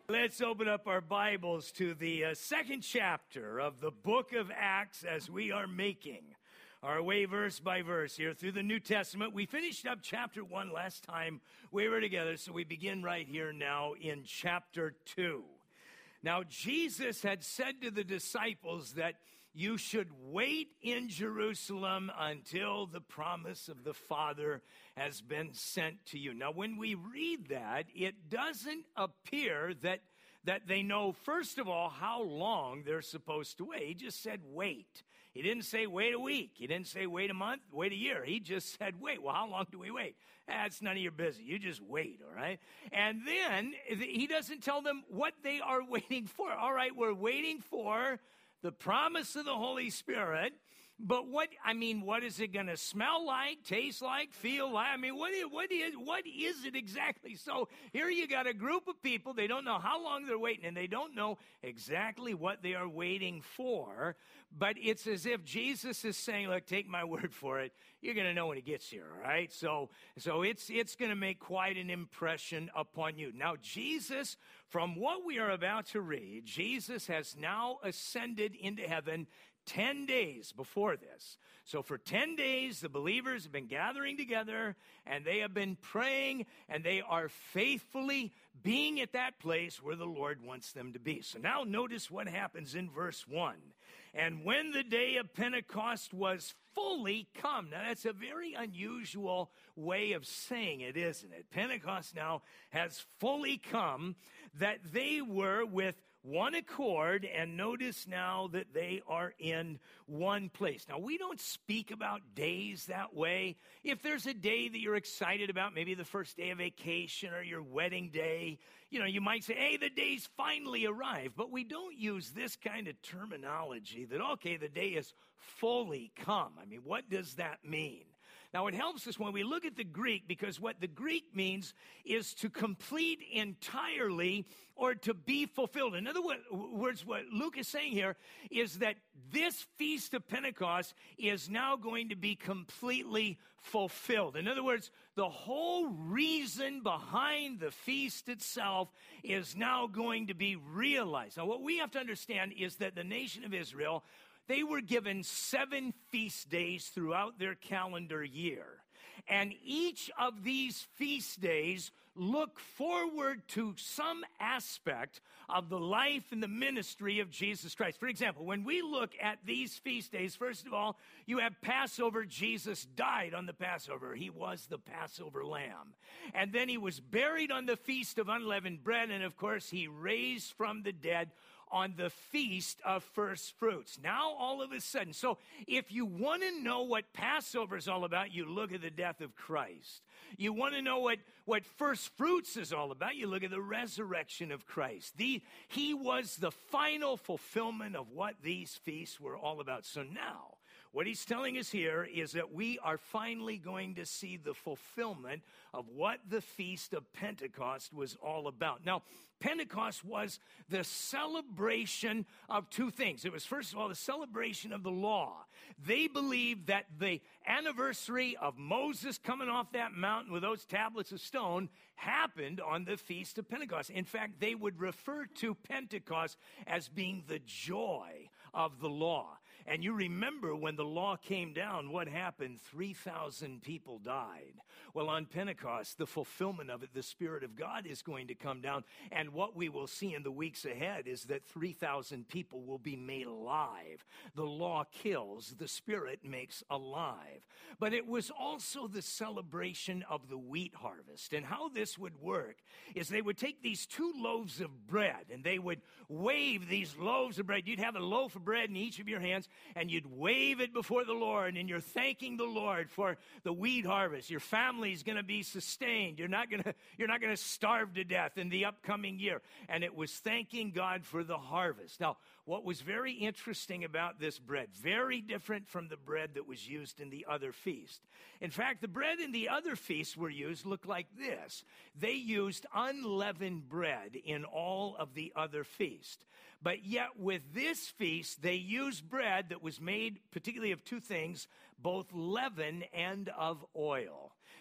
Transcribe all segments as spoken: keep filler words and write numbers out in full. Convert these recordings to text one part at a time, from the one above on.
Let's open up our Bibles to the uh, second chapter of the book of Acts as we are making our way verse by verse here through the New Testament. We finished up chapter one last time we were together, so we begin right here now in chapter two. Now, Jesus had said to the disciples that you should wait in Jerusalem until the promise of the Father has been sent to you. Now, when we read that, it doesn't appear that, that they know, first of all, how long they're supposed to wait. He just said wait. He didn't say wait a week. He didn't say wait a month, wait a year. He just said wait. Well, how long do we wait? That's none of your business. You just wait, all right? And then he doesn't tell them what they are waiting for. All right, we're waiting for the promise of the Holy Spirit, but what, I mean, what is it going to smell like, taste like, feel like? I mean, what is, what is, what is it exactly? So here you got a group of people, they don't know how long they're waiting, and they don't know exactly what they are waiting for, but it's as if Jesus is saying, look, take my word for it, you're going to know when he gets here, all right? So, so it's, it's going to make quite an impression upon you. Now, Jesus, from what we are about to read, Jesus has now ascended into heaven ten days before this. So for ten days, the believers have been gathering together, and they have been praying, and they are faithfully being at that place where the Lord wants them to be. So now notice what happens in verse one. And when the day of Pentecost was fully come. Now, that's a very unusual way of saying it, isn't it? Pentecost now has fully come, that they were with one accord, and notice now that they are in one place. Now, we don't speak about days that way. If there's a day that you're excited about, maybe the first day of vacation or your wedding day, you know, you might say, hey, the day's finally arrived. But we don't use this kind of terminology that, okay, the day is fully come. I mean, what does that mean? Now, it helps us when we look at the Greek, because what the Greek means is to complete entirely or to be fulfilled. In other words, what Luke is saying here is that this Feast of Pentecost is now going to be completely fulfilled. In other words, the whole reason behind the feast itself is now going to be realized. Now, what we have to understand is that the nation of Israel, they were given seven feast days throughout their calendar year. And each of these feast days look forward to some aspect of the life and the ministry of Jesus Christ. For example, when we look at these feast days, first of all, you have Passover. Jesus died on the Passover. He was the Passover lamb. And then he was buried on the Feast of Unleavened Bread. And of course, he raised from the dead on the Feast of First Fruits. Now, all of a sudden, so if you want to know what Passover is all about, you look at the death of Christ. You want to know what, what First Fruits is all about, you look at the resurrection of Christ. The, he was the final fulfillment of what these feasts were all about. So now, what he's telling us here is that we are finally going to see the fulfillment of what the Feast of Pentecost was all about. Now, Pentecost was the celebration of two things. It was, first of all, the celebration of the law. They believed that the anniversary of Moses coming off that mountain with those tablets of stone happened on the Feast of Pentecost. In fact, they would refer to Pentecost as being the joy of the law. And you remember when the law came down, what happened? three thousand people died. Well, on Pentecost, the fulfillment of it, the Spirit of God is going to come down. And what we will see in the weeks ahead is that three thousand people will be made alive. The law kills, the Spirit makes alive. But it was also the celebration of the wheat harvest. And how this would work is they would take these two loaves of bread and they would wave these loaves of bread. You'd have a loaf of bread in each of your hands, and you'd wave it before the Lord, and you're thanking the Lord for the wheat harvest. Your family's going to be sustained. You're not going to you're not going to starve to death in the upcoming year. And it was thanking God for the harvest. Now, what was very interesting about this bread, very different from the bread that was used in the other feast. In fact, the bread in the other feasts were used looked like this. They used unleavened bread in all of the other feasts. But yet with this feast, they used bread that was made particularly of two things, both leaven and of oil.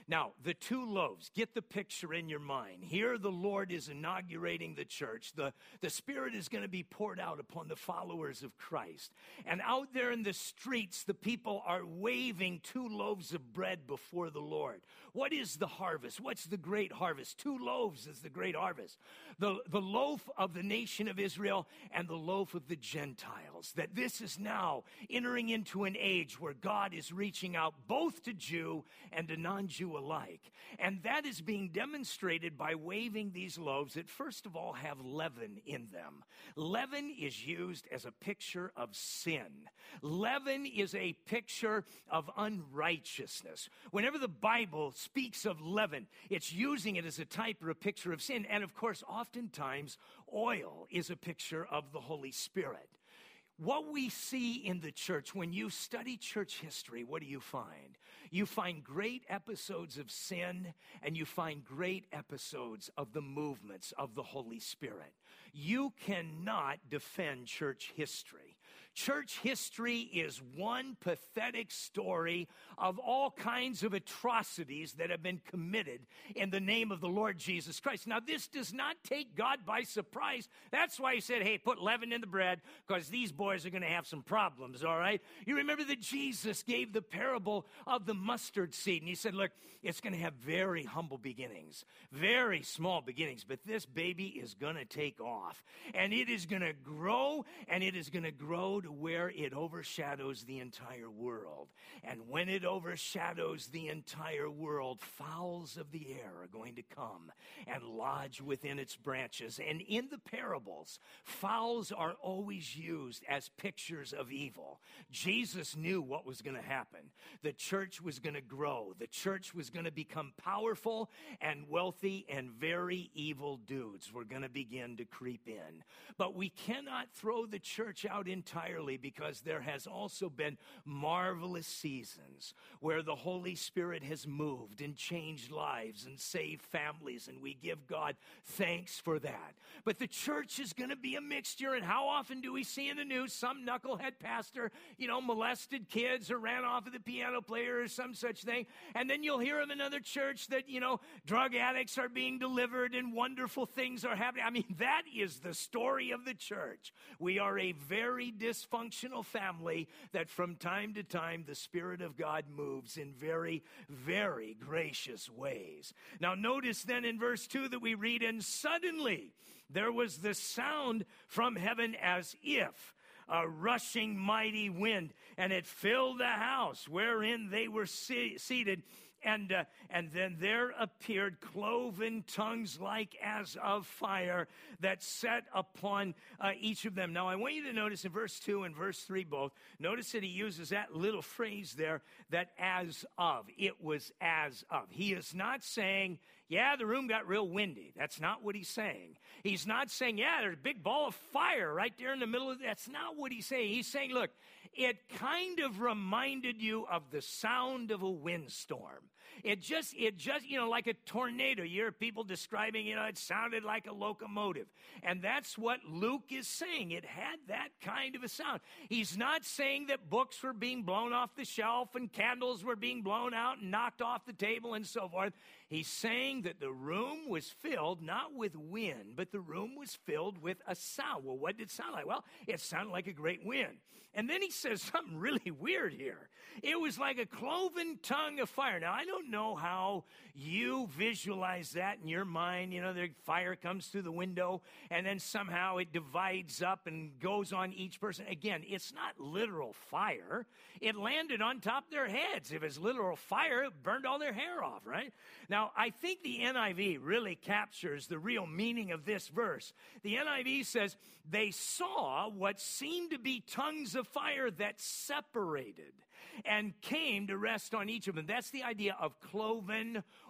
Now, the two loaves, get the picture in your mind. Here the Lord is inaugurating the church. The, the Spirit is going to be poured out upon the followers of Christ. And out there in the streets, the people are waving two loaves of bread before the Lord. What is the harvest? What's the great harvest? Two loaves is the great harvest. The, the loaf of the nation of Israel and the loaf of the Gentiles. That this is now entering into an age where God is reaching out both to Jew and to non-Jew alike. And that is being demonstrated by waving these loaves that first of all have leaven in them. Leaven is used as a picture of sin. Leaven is a picture of unrighteousness. Whenever the Bible speaks of leaven, it's using it as a type or a picture of sin. And of course, oftentimes, oil is a picture of the Holy Spirit. What we see in the church, when you study church history, what do you find? You find great episodes of sin, and you find great episodes of the movements of the Holy Spirit. You cannot defend church history. Church history is one pathetic story of all kinds of atrocities that have been committed in the name of the Lord Jesus Christ. Now, this does not take God by surprise. That's why he said, hey, put leaven in the bread, because these boys are going to have some problems, all right? You remember that Jesus gave the parable of the mustard seed, and he said, look, it's going to have very humble beginnings, very small beginnings, but this baby is going to take off, and it is going to grow, and it is going to grow to where it overshadows the entire world. And when it overshadows the entire world, fowls of the air are going to come and lodge within its branches. And in the parables, fowls are always used as pictures of evil. Jesus knew what was going to happen. The church was going to grow. The church was going to become powerful and wealthy, and very evil dudes were going to begin to creep in. But we cannot throw the church out entirely, because there has also been marvelous seasons where the Holy Spirit has moved and changed lives and saved families, and we give God thanks for that. But the church is going to be a mixture, and how often do we see in the news some knucklehead pastor, you know, molested kids or ran off with a piano player or some such thing, and then you'll hear of another church that, you know, drug addicts are being delivered and wonderful things are happening. I mean, that is the story of the church. We are a very dysfunctional family that from time to time the Spirit of God moves in very, very gracious ways. Now notice then in verse two that we read, and suddenly there was the sound from heaven as if a rushing mighty wind, and it filled the house wherein they were se- seated. And uh, and then there appeared cloven tongues like as of fire that sat upon uh, each of them. Now, I want you to notice in verse two and verse three both, notice that he uses that little phrase there, that as of. It was as of. He is not saying, yeah, the room got real windy. That's not what he's saying. He's not saying, yeah, there's a big ball of fire right there in the middle of it. That's not what he's saying. He's saying, look, it kind of reminded you of the sound of a windstorm. It just, it just, you know, like a tornado. You hear people describing, you know, it sounded like a locomotive. And that's what Luke is saying. It had that kind of a sound. He's not saying that books were being blown off the shelf and candles were being blown out and knocked off the table and so forth. He's saying that the room was filled not with wind, but the room was filled with a sound. Well, what did it sound like? Well, it sounded like a great wind. And then he says something really weird here. It was like a cloven tongue of fire. Now, I don't know how you visualize that in your mind. You know, the fire comes through the window, and then somehow it divides up and goes on each person. Again, it's not literal fire. It landed on top of their heads. If it's literal fire, it burned all their hair off, right? Now, I think the N I V really captures the real meaning of this verse. The N I V says, they saw what seemed to be tongues of fire that separated and came to rest on each of them. That's the idea of cloven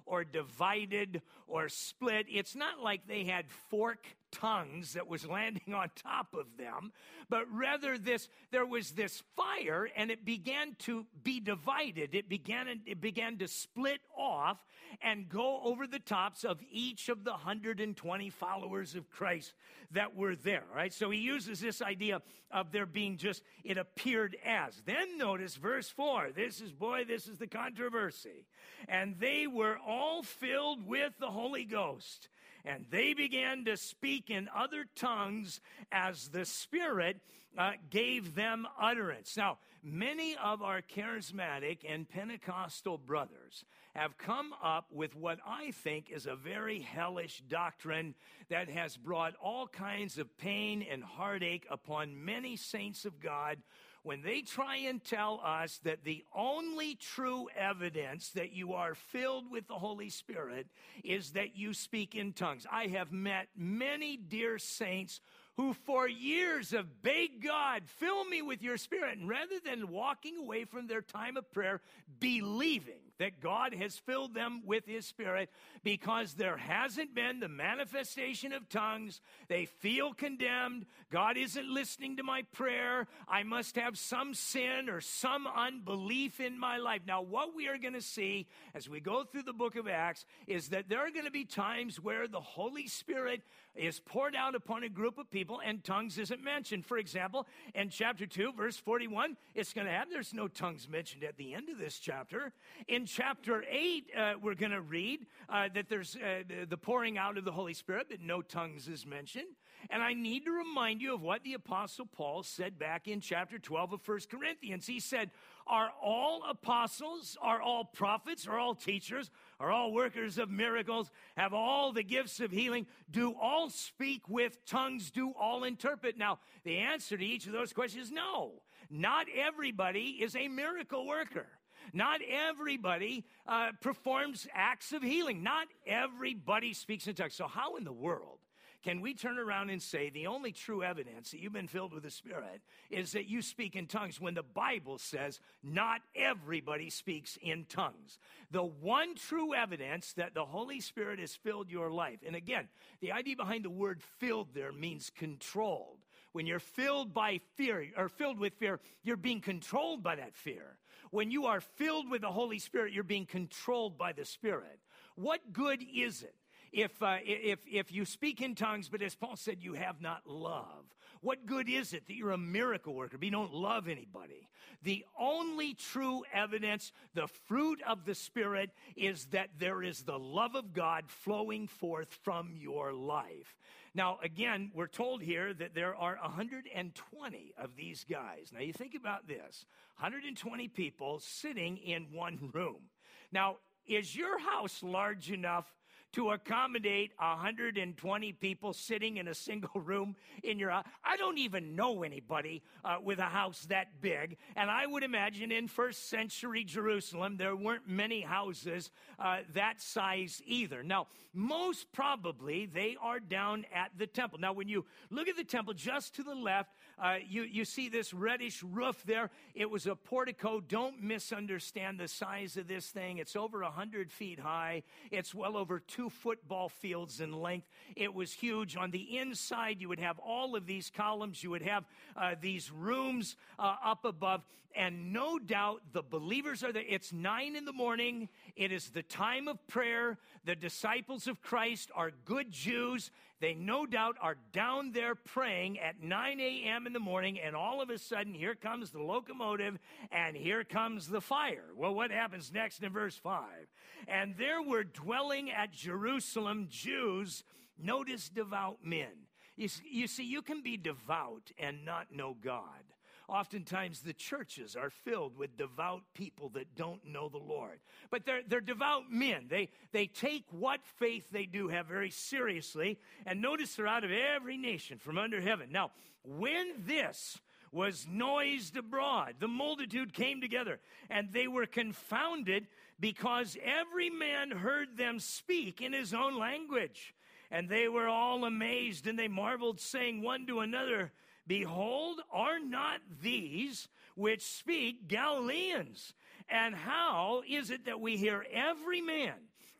or divided or split. It's not like they had fork tongues that was landing on top of them, but rather this, there was this fire, and it began to be divided. It began, it began to split off and go over the tops of each of the one hundred twenty followers of Christ that were there, right? So he uses this idea of there being just, it appeared as. Then notice verse four. This is, boy, this is the controversy. And they were all filled with the Holy Ghost, and they began to speak in other tongues as the Spirit uh, gave them utterance. Now, many of our charismatic and Pentecostal brothers have come up with what I think is a very hellish doctrine that has brought all kinds of pain and heartache upon many saints of God when they try and tell us that the only true evidence that you are filled with the Holy Spirit is that you speak in tongues. I have met many dear saints who for years have begged God, fill me with your Spirit. And rather than walking away from their time of prayer, believing that God has filled them with his Spirit, because there hasn't been the manifestation of tongues, they feel condemned. God isn't listening to my prayer. I must have some sin or some unbelief in my life. Now, what we are going to see as we go through the book of Acts is that there are going to be times where the Holy Spirit is poured out upon a group of people and tongues isn't mentioned. For example, in chapter two, verse forty-one, it's going to have, there's no tongues mentioned at the end of this chapter. In chapter eight, uh, we're going to read uh, that there's uh, the pouring out of the Holy Spirit, but no tongues is mentioned. And I need to remind you of what the Apostle Paul said back in chapter twelve of First Corinthians. He said, are all apostles, are all prophets, are all teachers, are all workers of miracles, have all the gifts of healing, do all speak with tongues, do all interpret? Now, the answer to each of those questions is no. Not everybody is a miracle worker. Not everybody uh, performs acts of healing. Not everybody speaks in tongues. So how in the world can we turn around and say the only true evidence that you've been filled with the Spirit is that you speak in tongues when the Bible says not everybody speaks in tongues? The one true evidence that the Holy Spirit has filled your life, and again, the idea behind the word filled there means controlled. When you're filled by fear, or filled with fear, you're being controlled by that fear. When you are filled with the Holy Spirit, you're being controlled by the Spirit. What good is it If, uh, if, if you speak in tongues, but as Paul said, you have not love? What good is it that you're a miracle worker, but you don't love anybody? The only true evidence, the fruit of the Spirit, is that there is the love of God flowing forth from your life. Now, again, we're told here that there are one hundred twenty of these guys. Now, you think about this, one hundred twenty people sitting in one room. Now, is your house large enough to accommodate one hundred twenty people sitting in a single room in your house? I don't even know anybody uh, with a house that big, and I would imagine in first century Jerusalem there weren't many houses uh, that size either. Now, most probably they are down at the temple. Now, when you look at the temple just to the left, uh, you, you see this reddish roof there. It was a portico. Don't misunderstand the size of this thing. It's over one hundred feet high. It's well over two football fields in length. It was huge. On the inside, you would have all of these columns. You would have uh, these rooms uh, up above. And no doubt the believers are there. It's nine in the morning. It is the time of prayer. The disciples of Christ are good Jews. They no doubt are down there praying at nine a.m. in the morning, and all of a sudden, here comes the locomotive, and here comes the fire. Well, what happens next in verse five? And there were dwelling at Jerusalem Jews, notice devout men. You, you see, you can be devout and not know God. Oftentimes the churches are filled with devout people that don't know the Lord. But they're, they're devout men. They, they take what faith they do have very seriously. And notice they're out of every nation from under heaven. Now, when this was noised abroad, the multitude came together, and they were confounded because every man heard them speak in his own language. And they were all amazed, and they marveled, saying one to another, behold, are not these which speak Galileans? And how is it that we hear every man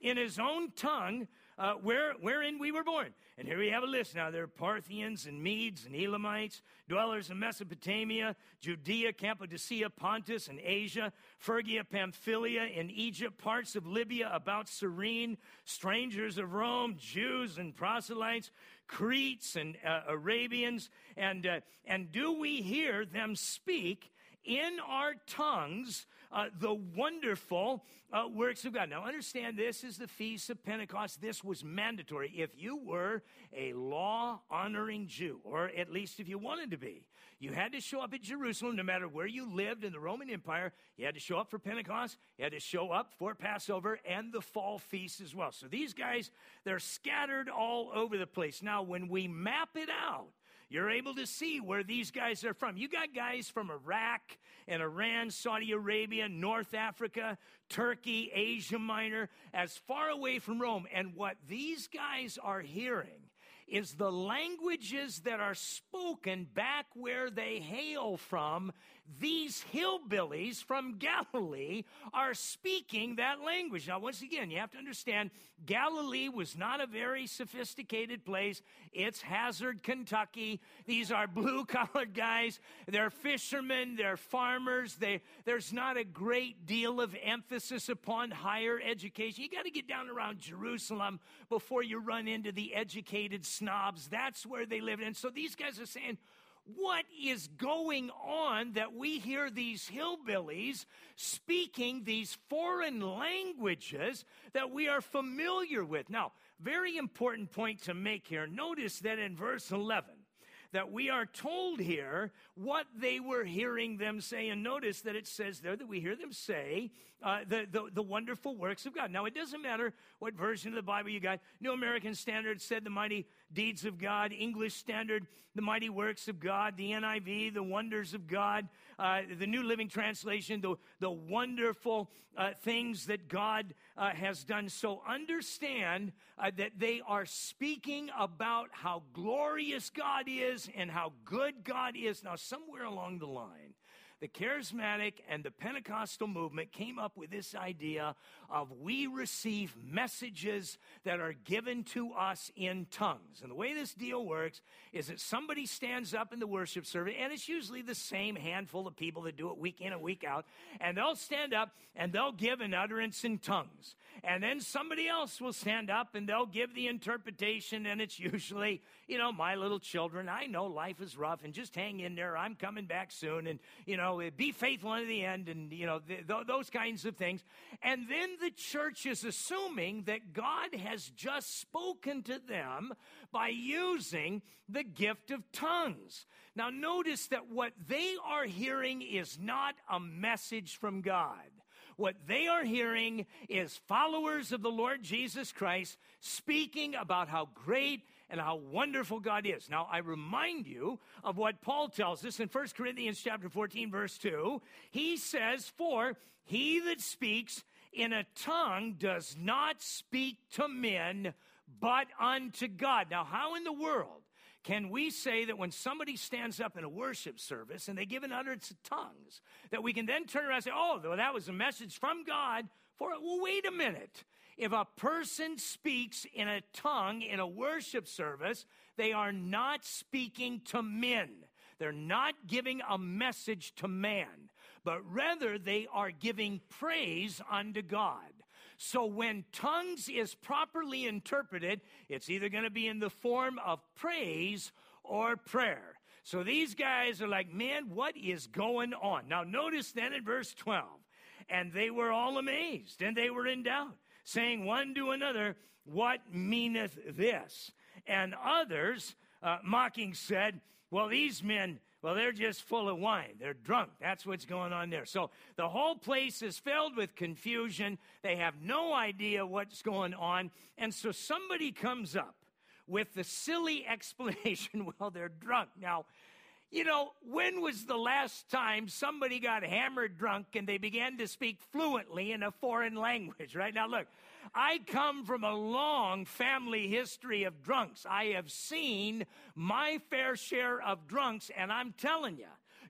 in his own tongue, uh, where, wherein we were born. And here we have a list. Now, there are Parthians and Medes and Elamites, dwellers in Mesopotamia, Judea, Cappadocia, Pontus, and Asia, Phrygia, Pamphylia, in Egypt, parts of Libya, about Cyrene, strangers of Rome, Jews and proselytes, Cretes and uh, Arabians. And, uh, and do we hear them speak in our tongues uh, the wonderful uh, works of God? Now, understand, this is the Feast of Pentecost. This was mandatory. If you were a law-honoring Jew, or at least if you wanted to be, you had to show up at Jerusalem no matter where you lived in the Roman Empire. You had to show up for Pentecost. You had to show up for Passover and the fall feast as well. So these guys, they're scattered all over the place. Now, when we map it out, you're able to see where these guys are from. You got guys from Iraq and Iran, Saudi Arabia, North Africa, Turkey, Asia Minor, as far away from Rome. And what these guys are hearing is the languages that are spoken back where they hail from. These hillbillies from Galilee are speaking that language. Now, once again, you have to understand, Galilee was not a very sophisticated place. It's Hazard, Kentucky. These are blue-collar guys. They're fishermen. They're farmers. They, there's not a great deal of emphasis upon higher education. You got to get down around Jerusalem before you run into the educated snobs. That's where they live. And so these guys are saying, what is going on that we hear these hillbillies speaking these foreign languages that we are familiar with? Now, very important point to make here. Notice that in verse eleven, that we are told here what they were hearing them say. And notice that it says there that we hear them say uh, the, the, the wonderful works of God. Now, it doesn't matter what version of the Bible you got. New American Standard said the mighty deeds of God. English Standard, the mighty works of God. The N I V, the wonders of God. Uh, the New Living Translation, the, the wonderful uh, things that God uh, has done. So understand uh, that they are speaking about how glorious God is and how good God is. Now, somewhere along the line, the charismatic and the Pentecostal movement came up with this idea of we receive messages that are given to us in tongues. And the way this deal works is that somebody stands up in the worship service, and it's usually the same handful of people that do it week in and week out, and they'll stand up and they'll give an utterance in tongues. And then somebody else will stand up and they'll give the interpretation, and it's usually, you know, my little children, I know life is rough, and just hang in there. I'm coming back soon, and, you know, be faithful unto the end, and, you know, th- th- those kinds of things. And then the church is assuming that God has just spoken to them by using the gift of tongues. Now, notice that what they are hearing is not a message from God. What they are hearing is followers of the Lord Jesus Christ speaking about how great and how wonderful God is. Now, I remind you of what Paul tells us in First Corinthians chapter fourteen, verse two. He says, for he that speaks in a tongue does not speak to men, but unto God. Now, how in the world can we say that when somebody stands up in a worship service and they give an utterance of tongues, that we can then turn around and say, oh, well, that was a message from God for it? Well, wait a minute. If a person speaks in a tongue in a worship service, they are not speaking to men. They're not giving a message to man, but rather they are giving praise unto God. So when tongues is properly interpreted, it's either going to be in the form of praise or prayer. So these guys are like, man, what is going on? Now notice then in verse twelve, and they were all amazed, and they were in doubt, saying one to another, what meaneth this? And others, uh, mocking, said, well, these men, well, they're just full of wine. They're drunk. That's what's going on there. So the whole place is filled with confusion. They have no idea what's going on. And so somebody comes up with the silly explanation, well, they're drunk. Now, you know, when was the last time somebody got hammered drunk and they began to speak fluently in a foreign language, right? Now, look, I come from a long family history of drunks. I have seen my fair share of drunks, and I'm telling you,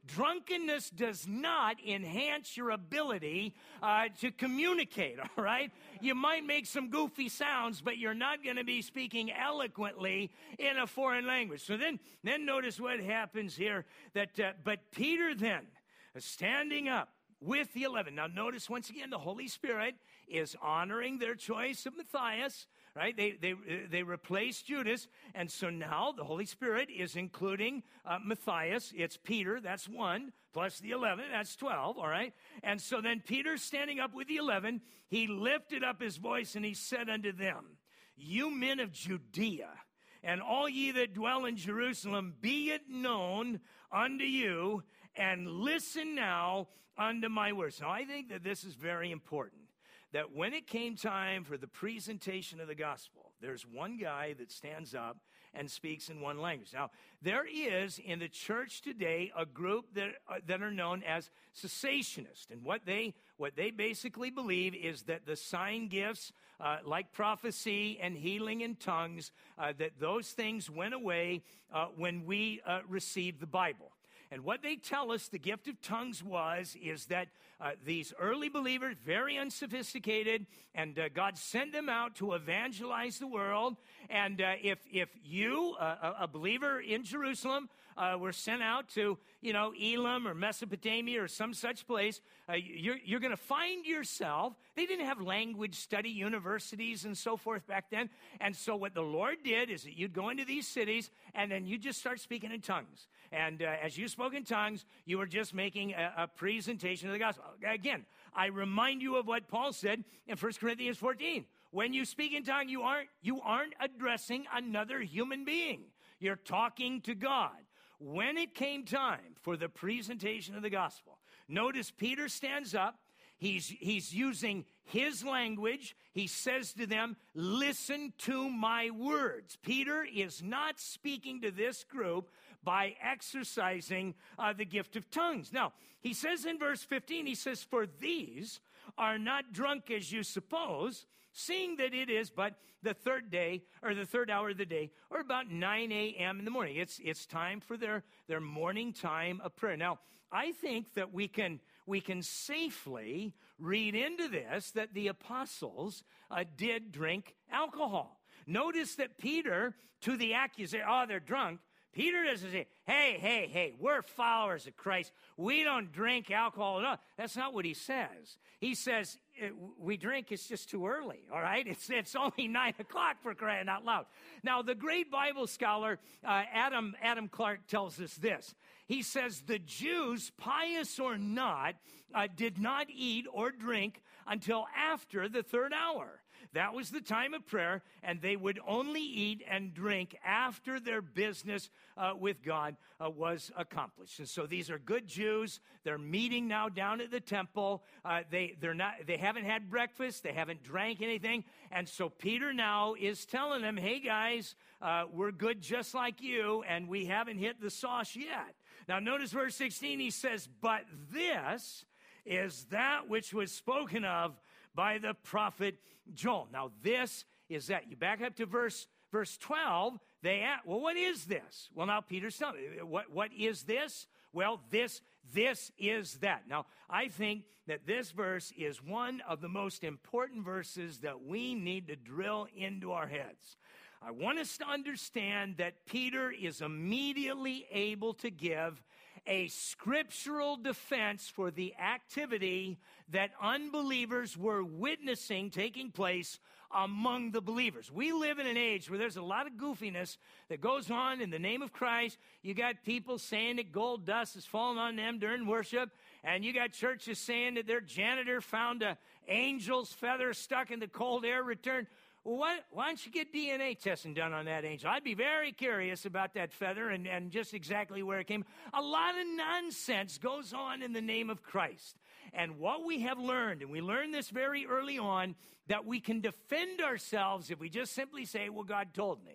drunkenness does not enhance your ability uh, to communicate, all right? You might make some goofy sounds, but you're not going to be speaking eloquently in a foreign language. So then, then notice what happens here, that, uh, but Peter then, uh, standing up with the eleven. Now notice once again, the Holy Spirit is honoring their choice of Matthias, right? They they they replaced Judas, and so now the Holy Spirit is including uh, Matthias. It's Peter, that's one, plus the eleven, that's twelve, all right? And so then Peter, standing up with the eleven, he lifted up his voice and he said unto them, you men of Judea, and all ye that dwell in Jerusalem, be it known unto you, and listen now unto my words. Now, I think that this is very important, that when it came time for the presentation of the gospel, there's one guy that stands up and speaks in one language. Now, there is in the church today a group that, uh, that are known as cessationists, and what they what they basically believe is that the sign gifts, uh, like prophecy and healing in tongues, uh, that those things went away uh, when we uh, received the Bible. And what they tell us the gift of tongues was is that uh, these early believers, very unsophisticated, and uh, God sent them out to evangelize the world. And uh, if if you, uh, a believer in Jerusalem, uh, were sent out to, you know, Elam or Mesopotamia or some such place, uh, you're, you're going to find yourself, they didn't have language study universities and so forth back then. And so what the Lord did is that you'd go into these cities and then you just start speaking in tongues. And uh, as you spoke in tongues, you were just making a, a presentation of the gospel. Again, I remind you of what Paul said in First Corinthians fourteen. When you speak in tongues, you aren't, you aren't addressing another human being. You're talking to God. When it came time for the presentation of the gospel, notice Peter stands up. He's, he's using his language. He says to them, listen to my words. Peter is not speaking to this group by exercising uh, the gift of tongues. Now, he says in verse fifteen, he says, for these are not drunk as you suppose, seeing that it is but the third day, or the third hour of the day, or about nine a.m. in the morning. It's it's time for their, their morning time of prayer. Now, I think that we can we can safely read into this that the apostles uh, did drink alcohol. Notice that Peter, to the accusation, oh, they're drunk, Peter doesn't say, hey, hey, hey, we're followers of Christ. We don't drink alcohol. No, that's not what he says. He says, we drink, it's just too early, all right? It's it's only nine o'clock for crying out loud. Now, the great Bible scholar, uh, Adam, Adam Clark, tells us this. He says, the Jews, pious or not, uh, did not eat or drink until after the third hour. That was the time of prayer, and they would only eat and drink after their business uh, with God uh, was accomplished. And so these are good Jews. They're meeting now down at the temple. Uh, they they're not they haven't had breakfast. They haven't drank anything. And so Peter now is telling them, "Hey guys, uh, we're good just like you, and we haven't hit the sauce yet." Now notice verse sixteen. He says, "But this is that which was spoken of by the prophet Joel." Now, this is that. You back up to verse verse twelve. They ask, well, what is this? Well, now Peter's telling them, what, what is this? Well, this, this is that. Now, I think that this verse is one of the most important verses that we need to drill into our heads. I want us to understand that Peter is immediately able to give a scriptural defense for the activity that unbelievers were witnessing taking place among the believers. We live in an age where there's a lot of goofiness that goes on in the name of Christ. You got people saying that gold dust is falling on them during worship, and you got churches saying that their janitor found an angel's feather stuck in the cold air return. Well, why, why don't you get D N A testing done on that angel? I'd be very curious about that feather and, and just exactly where it came. A lot of nonsense goes on in the name of Christ. And what we have learned, and we learned this very early on, that we can defend ourselves if we just simply say, well, God told me.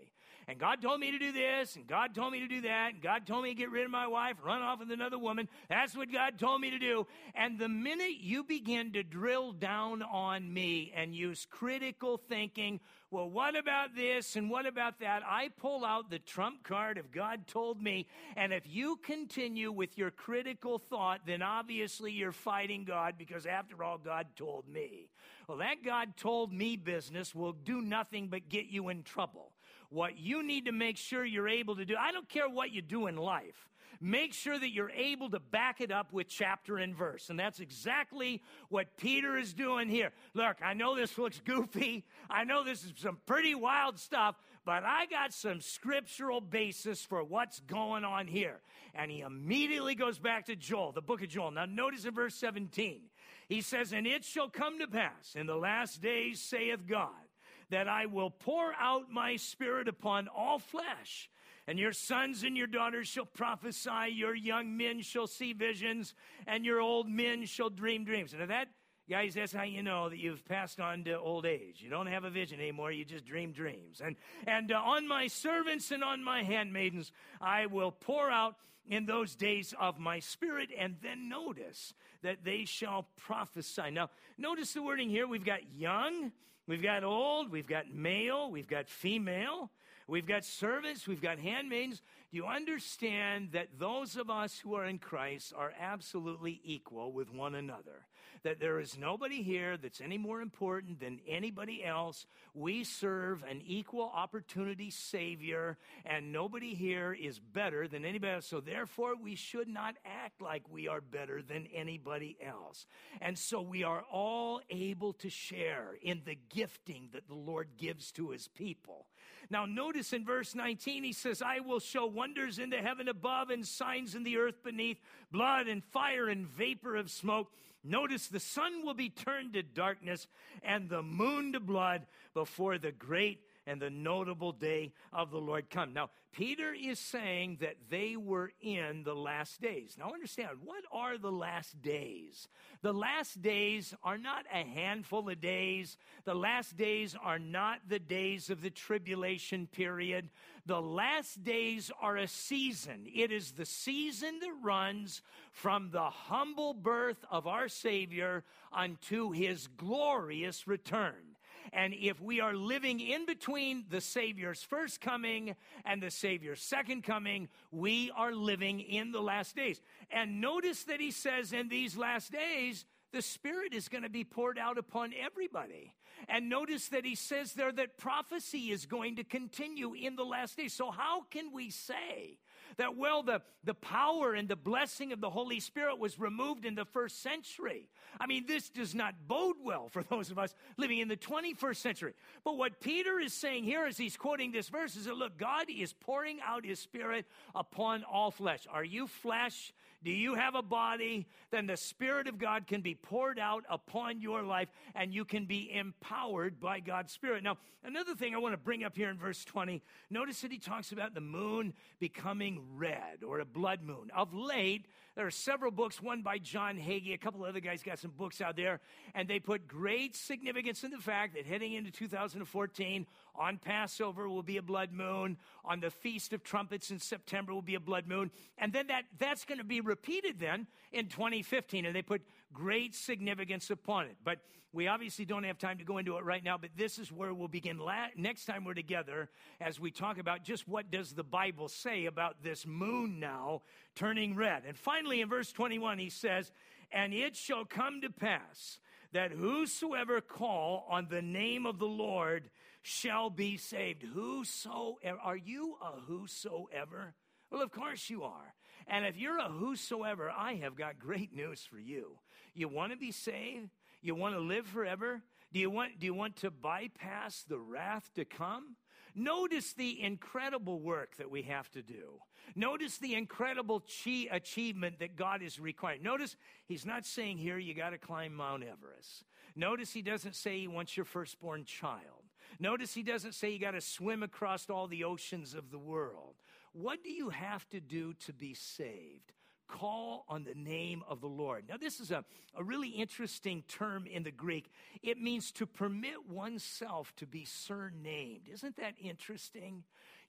and God told me to do this, and God told me to do that, and God told me to get rid of my wife, run off with another woman. That's what God told me to do. And the minute you begin to drill down on me and use critical thinking, well, what about this and what about that? I pull out the trump card of God told me. And if you continue with your critical thought, then obviously you're fighting God, because after all, God told me. Well, that God told me business will do nothing but get you in trouble. What you need to make sure you're able to do, I don't care what you do in life, make sure that you're able to back it up with chapter and verse. And that's exactly what Peter is doing here. Look, I know this looks goofy. I know this is some pretty wild stuff, but I got some scriptural basis for what's going on here. And he immediately goes back to Joel, the book of Joel. Now notice in verse seventeen, he says, and it shall come to pass in the last days, saith God, that I will pour out my spirit upon all flesh. And your sons and your daughters shall prophesy, your young men shall see visions, and your old men shall dream dreams. And that, guys, that's how you know that you've passed on to old age. You don't have a vision anymore, you just dream dreams. And, and uh, on my servants and on my handmaidens I will pour out in those days of my spirit. And then notice that they shall prophesy. Now, notice the wording here. We've got young, we've got old, we've got male, we've got female. We've got servants, we've got handmaidens. Do you understand that those of us who are in Christ are absolutely equal with one another? That there is nobody here that's any more important than anybody else. We serve an equal opportunity Savior, and nobody here is better than anybody else. So therefore, we should not act like we are better than anybody else. And so we are all able to share in the gifting that the Lord gives to his people. Now notice in verse nineteen, he says, I will show wonders in the heaven above and signs in the earth beneath, blood and fire and vapor of smoke. Notice the sun will be turned to darkness and the moon to blood before the great and the notable day of the Lord come. Now, Peter is saying that they were in the last days. Now, understand, what are the last days? The last days are not a handful of days. The last days are not the days of the tribulation period. The last days are a season. It is the season that runs from the humble birth of our Savior unto his glorious return. And if we are living in between the Savior's first coming and the Savior's second coming, we are living in the last days. And notice that he says in these last days, the Spirit is going to be poured out upon everybody. And notice that he says there that prophecy is going to continue in the last days. So how can we say that, well, the, the power and the blessing of the Holy Spirit was removed in the first century? I mean, this does not bode well for those of us living in the twenty-first century. But what Peter is saying here as he's quoting this verse is that, look, God is pouring out his Spirit upon all flesh. Are you flesh? Do you have a body? Then the Spirit of God can be poured out upon your life, and you can be empowered by God's Spirit. Now, another thing I want to bring up here in verse twenty, notice that he talks about the moon becoming red, or a blood moon. Of late, there are several books, one by John Hagee, a couple other guys got some books out there, and they put great significance in the fact that heading into two thousand fourteen, on Passover will be a blood moon, on the Feast of Trumpets in September will be a blood moon, and then that, that's going to be repeated then in twenty fifteen, and they put great significance upon it. But we obviously don't have time to go into it right now, but this is where we'll begin la- next time we're together as we talk about just what does the Bible say about this moon now turning red. And finally in verse twenty-one he says, and it shall come to pass that whosoever call on the name of the Lord shall be saved. Whosoever. Are you a whosoever? Well, of course you are. And if you're a whosoever, I have got great news for you. You want to be saved? You want to live forever? Do you want, do you want to bypass the wrath to come? Notice the incredible work that we have to do. Notice the incredible chi- achievement that God is requiring. Notice he's not saying here you got to climb Mount Everest. Notice he doesn't say he wants your firstborn child. Notice he doesn't say you got to swim across all the oceans of the world. What do you have to do to be saved? Call on the name of the Lord. Now, this is a, a really interesting term in the Greek. It means to permit oneself to be surnamed. Isn't that interesting?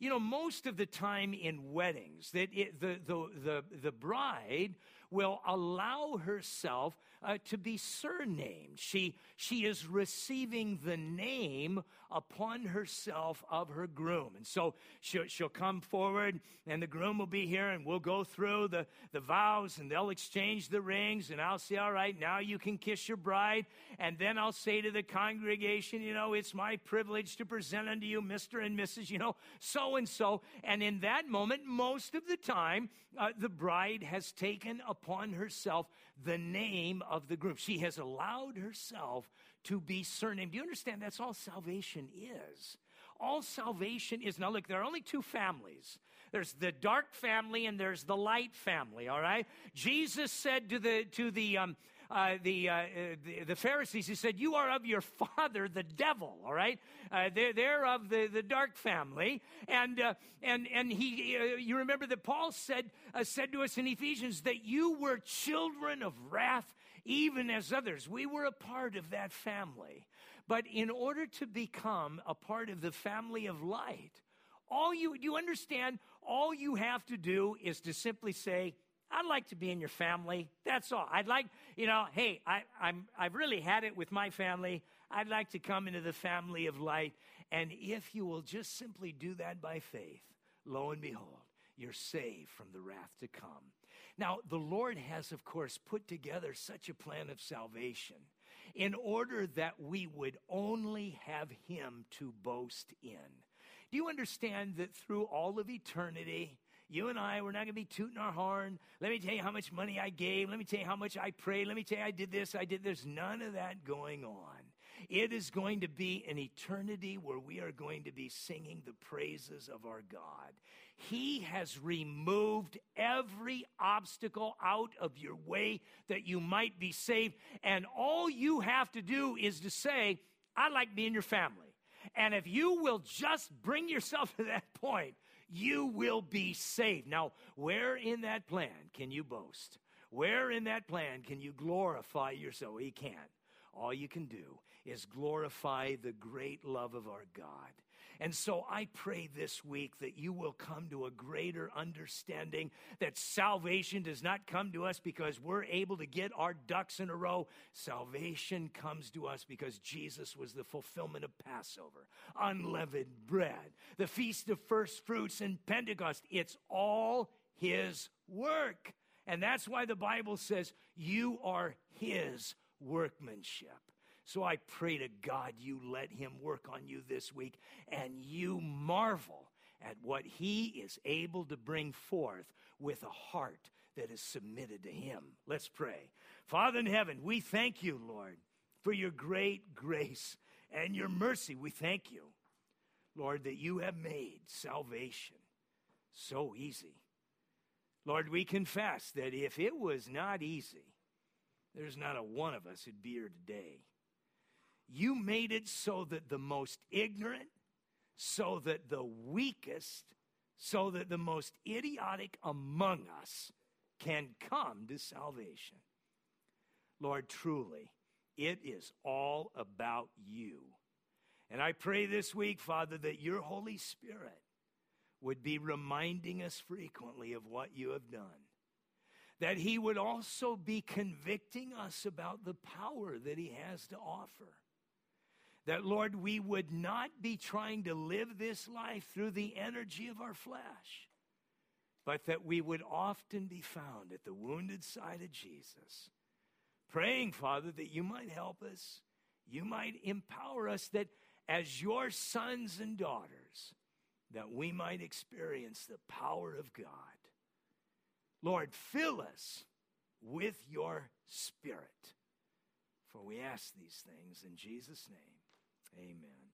You know, most of the time in weddings, that it, the, the, the, the bride will allow herself uh, to be surnamed. She, she is receiving the name upon herself of her groom. And so she'll, she'll come forward, and the groom will be here, and we'll go through the, the vows, and they'll exchange the rings, and I'll say, all right, now you can kiss your bride. And then I'll say to the congregation, you know, it's my privilege to present unto you Mister and Missus, you know, so-and-so. And in that moment, most of the time, uh, the bride has taken upon herself the name of the groom. She has allowed herself to be surnamed. Do you understand? That's all salvation is. All salvation is. Now, look, there are only two families. There's the dark family and there's the light family, all right? Jesus said to the to the um, uh, the, uh, the the Pharisees, he said, you are of your father, the devil, all right? Uh, they're, they're of the, the dark family. And uh, and and he, uh, you remember that Paul said, uh, said to us in Ephesians that you were children of wrath, even as others. We were a part of that family. But in order to become a part of the family of light, all you, do you understand? All you have to do is to simply say, I'd like to be in your family. That's all. I'd like, you know, hey, I, I'm, I've really had it with my family. I'd like to come into the family of light. And if you will just simply do that by faith, lo and behold, you're saved from the wrath to come. Now, the Lord has, of course, put together such a plan of salvation in order that we would only have him to boast in. Do you understand that through all of eternity, you and I, we're not going to be tooting our horn. Let me tell you how much money I gave. Let me tell you how much I prayed. Let me tell you I did this, I did. There's none of that going on. It is going to be an eternity where we are going to be singing the praises of our God. He has removed every obstacle out of your way that you might be saved. And all you have to do is to say, I'd like being your family. And if you will just bring yourself to that point, you will be saved. Now, where in that plan can you boast? Where in that plan can you glorify yourself? Well, you can't. All you can do is glorify the great love of our God. And so I pray this week that you will come to a greater understanding that salvation does not come to us because we're able to get our ducks in a row. Salvation comes to us because Jesus was the fulfillment of Passover, unleavened bread, the Feast of First Fruits, and Pentecost. It's all his work. And that's why the Bible says you are his workmanship. So I pray to God you let him work on you this week and you marvel at what he is able to bring forth with a heart that is submitted to him. Let's pray. Father in heaven, we thank you, Lord, for your great grace and your mercy. We thank you, Lord, that you have made salvation so easy. Lord, we confess that if it was not easy, there's not a one of us who'd be here today. You made it so that the most ignorant, so that the weakest, so that the most idiotic among us can come to salvation. Lord, truly, it is all about you. And I pray this week, Father, that your Holy Spirit would be reminding us frequently of what you have done. That he would also be convicting us about the power that he has to offer. That, Lord, we would not be trying to live this life through the energy of our flesh, but that we would often be found at the wounded side of Jesus, praying, Father, that you might help us, you might empower us, that as your sons and daughters, that we might experience the power of God. Lord, fill us with your Spirit. For we ask these things in Jesus' name. Amen.